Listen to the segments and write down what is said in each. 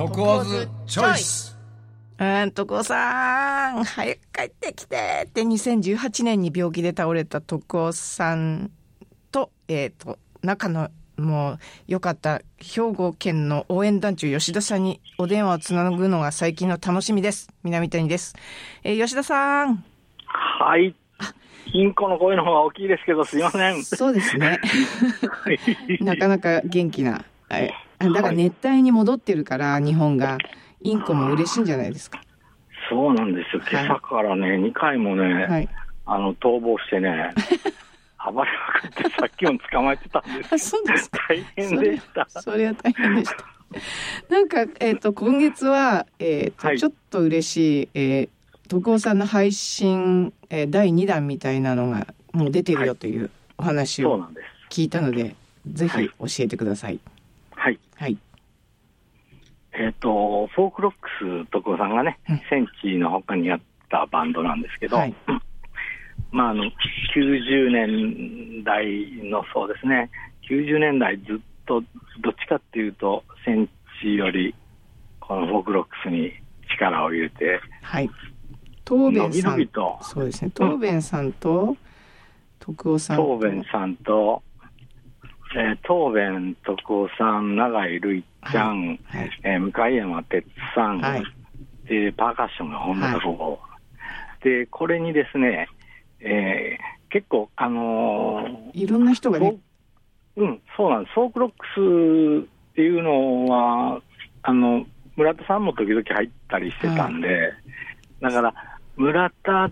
トクオズチョイス。 徳尾さん早く帰ってきてって2018年に病気で倒れた徳尾さんと、仲のもう良かった兵庫県の応援団長吉田さんにお電話をつなぐのが最近の楽しみです。南谷です。吉田さん。 はい。インコの声の方が大きいですけどすいません。 そうですね。なかなか元気な。だから熱帯に戻ってるから日本がインコも嬉しいんじゃないですか。 そうなんですよ。今朝からね、2回もね、逃亡してね、暴れまくってさっきも捕まえてたんです。 そうですか。 大変でした。 それは大変でした。なんか、今月は、ちょっと嬉しい、徳尾さんの配信、第2弾みたいなのがもう出てるよというお話を聞いたので、ぜひ教えてください。 はい。 はい。 フォークロックス徳尾さんがね、センチの他にやったバンドなんですけど、90年代のそうですね、90年代ずっとどっちかっていうとセンチよりこのフォークロックスに力を入れて、 東弁さん、 のびとそうですね、東弁さんと徳尾さんと、 東弁さんと、東弁徳尾さん、永井瑠衣ちゃん、向山哲さん、でパーカッションが本田孝吾、でこれにですね、結構いろんな人がね、 そうなんです。フォークロックスっていうのは村田さんも時々入ったりしてたんで、だから村田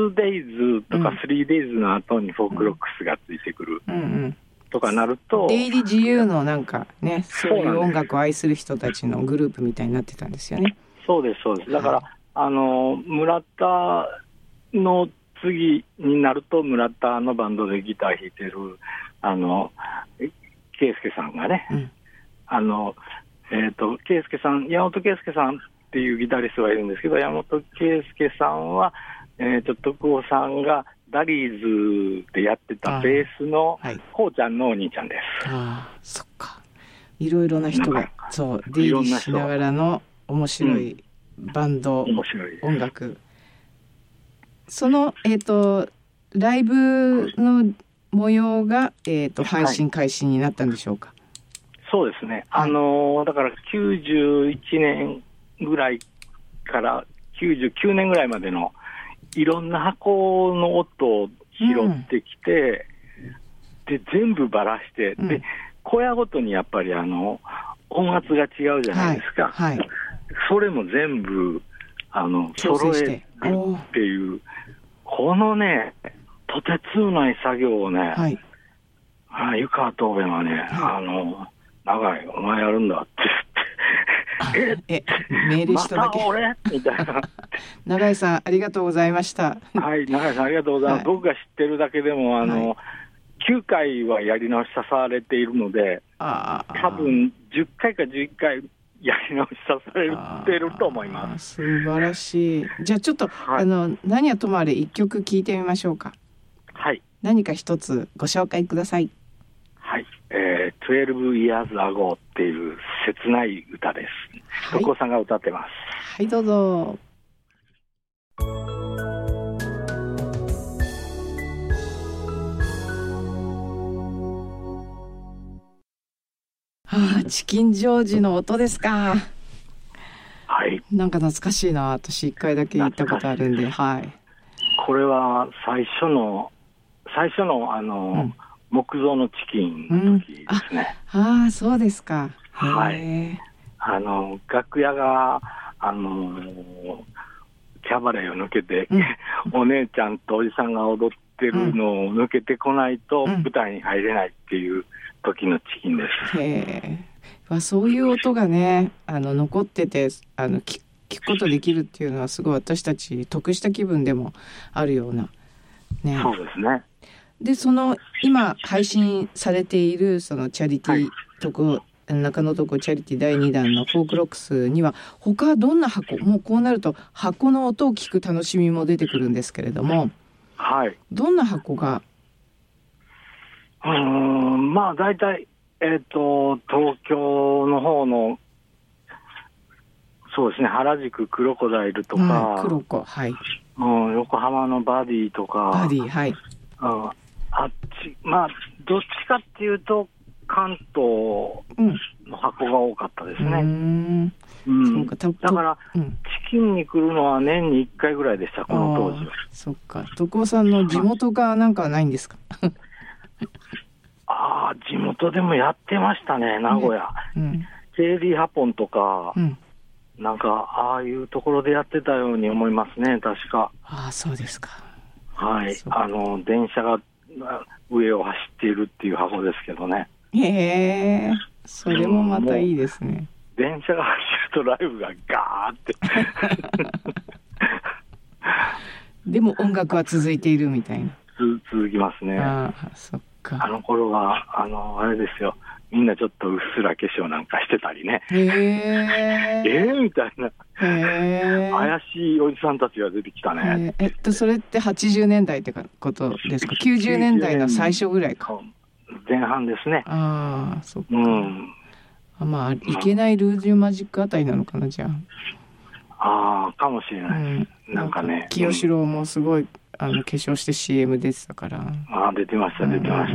2days とか 3days の後にフォークロックスがついてくる、とかなると出入り自由のなんかね、そういう音楽を愛する人たちのグループみたいになってたんですよね。 そうですそうです。だから、村田の次になると村田のバンドでギター弾いてる圭介さんがね、圭介さん、山本圭介さんっていうギタリストがいるんですけど、山本圭介さんは徳尾さんがダリーズでやってたベースのこうちゃんのお兄ちゃんです。 そっか。いろいろな人がそう出入りしながらの面白いバンド、音楽。そのライブの模様が配信開始になったんでしょうか。 そうですね。だから91年ぐらいから99年ぐらいまでのいろんな箱の音を拾ってきて、で全部ばらして、で小屋ごとにやっぱり音圧が違うじゃないですか、それも全部揃えるっていうこのねとてつもない作業をね、湯川東弁はね、長いお前やるんだって言って命令しただけまた俺みたいな永井さんありがとうございました。 はい、永井さんありがとうございます、僕が知ってるだけでも9回はやり直しさされているので、多分10回か11回やり直しさされてると思います。 素晴らしい。じゃあちょっと、何はともあれ一曲聴いてみましょうか。何か一つご紹介ください。 12 years ago っていう切ない歌です。徳尾さんが歌ってます。 どうぞ。チキンジョージの音ですか。なんか懐かしいな。私1回だけ行ったことあるんで、 これは最初の木造のチキンの時ですね。 そうですか。 楽屋がキャバレーを抜けて、お姉ちゃんとおじさんが踊ってるのを抜けてこないと舞台に入れないっていう時のチキンです。 そういう音がね残ってて聞くことできるっていうのはすごい私たち得した気分でもあるようなね。 そうですね。 でその今配信されているそのチャリティー中野徳チャリティー第2弾のフォークロックスには他どんな箱、もうこうなると箱の音を聞く楽しみも出てくるんですけれども、どんな箱が大体東京の方のそうですね、原宿クロコダイルとか、 クロコ、はい。 横浜のバディとか、 バディ、はい。 あっち、まあ、どっちかっていうと、関東の箱が多かったですね。だから、チキンに来るのは年に1回ぐらいでした、この当時は。 そっか。徳尾さんの地元がなんかないんですか？ 地元でもやってましたね、名古屋。KD ハポンとか、なんか、ああいうところでやってたように思いますね、確か。 そうですか。 はい。電車が上を走っているっていう箱ですけどね。 へえ、それもまたいいですね。 電車が走るとライブがガーってでも音楽は続いているみたいな。 続きますね。 そっか。 あの頃はあれですよ、みんなちょっとうっすら化粧なんかしてたりね。みたいな。怪しいおじさんたちが出てきたね。 それって80年代ってことですか？90年代の最初ぐらいか。 前半ですね。 そっか。まあ、いけないルージュマジックあたりなのかな、じゃあ。かもしれない。なんかね。 清志郎もすごい化粧して CM 出てたから。 出てました。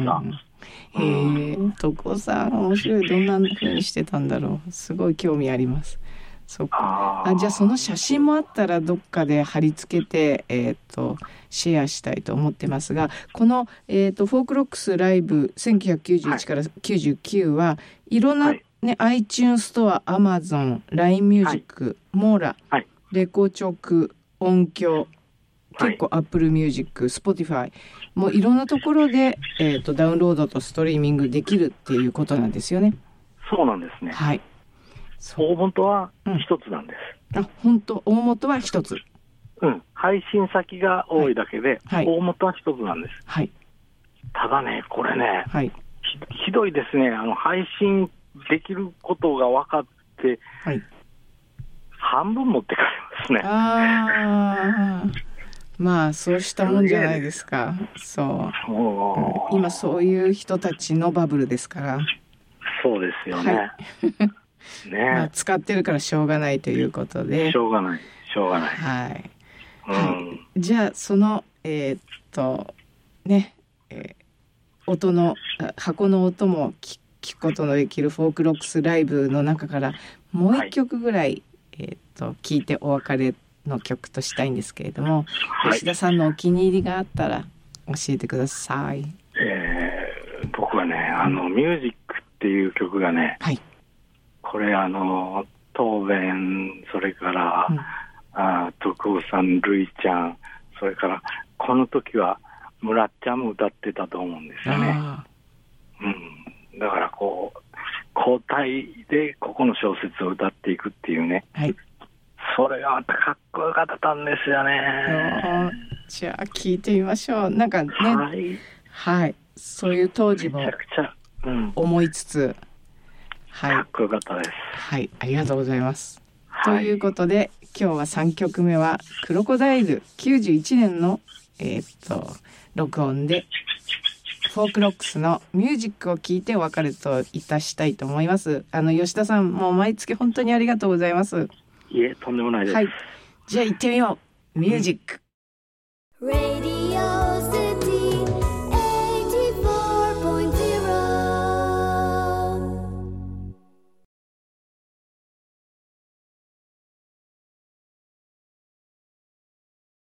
徳尾さん面白い。どんな風にしてたんだろう。すごい興味あります。そっか。じゃあその写真もあったらどっかで貼り付けてシェアしたいと思ってますが、このフォークロックスライブ1991から99はいろんなiTunes ストア、Amazon、LINE ミュージック、モーラ、レコチョク、音響、結構 Apple Music、Spotify もういろんなところでダウンロードとストリーミングできるっていうことなんですよね。 そうなんですね。 はい。 大元は一つなんです。 本当、大元は一つ。 配信先が多いだけで、大元は一つなんです。 はい。 ただね、これね、ひどいですね。配信できることが分かって、半分持ってかれますね。 まあそうしたもんじゃないですか。今そういう人たちのバブルですから。 そうですよね。 使ってるからしょうがないということで。 しょうがない。 はい。じゃあその音の箱の音も聞くことのできるフォークロックスライブの中からもう一曲ぐらい、聞いてお別れの曲としたいんですけれども、吉田さんのお気に入りがあったら教えてください。 僕はね、ミュージックっていう曲がね、これ東弁、それから、徳尾さん、るいちゃん、それからこの時は村っちゃんも歌ってたと思うんですよね。だからこう交代でここの小説を歌っていくっていうね、それがまたかっこよかったんですよね。 じゃあ聞いてみましょう。なんかね、そういう当時も思いつつ、 かっこよかったです。 ありがとうございます。ということで今日は3曲目はクロコダイル91年の録音でフォークロックスのミュージックを聞いてお別れといたしたいと思います。吉田さんも毎月本当にありがとうございます。 いえ、とんでもないです。 じゃあ行ってみよう。ミュージック。